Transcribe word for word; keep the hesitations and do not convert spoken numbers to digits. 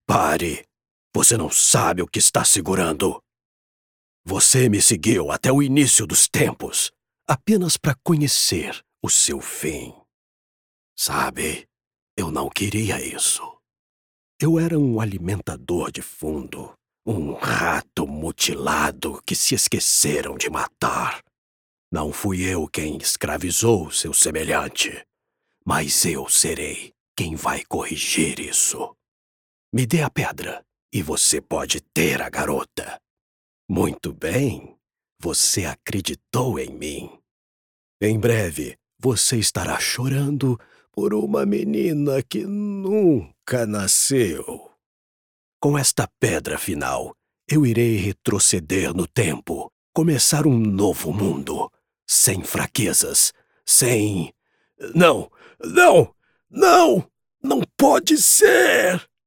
Pare! Você não sabe o que está segurando. Você me seguiu até o início dos tempos, apenas para conhecer o seu fim. Sabe, eu não queria isso. Eu era um alimentador de fundo, um rato mutilado que se esqueceram de matar. Não fui eu quem escravizou seu semelhante, mas eu serei quem vai corrigir isso. Me dê a pedra e você pode ter a garota. Muito bem, você acreditou em mim. Em breve, você estará chorando por uma menina que nunca nasceu. Com esta pedra final, eu irei retroceder no tempo, começar um novo mundo, sem fraquezas, sem... Não, não, não, não pode ser!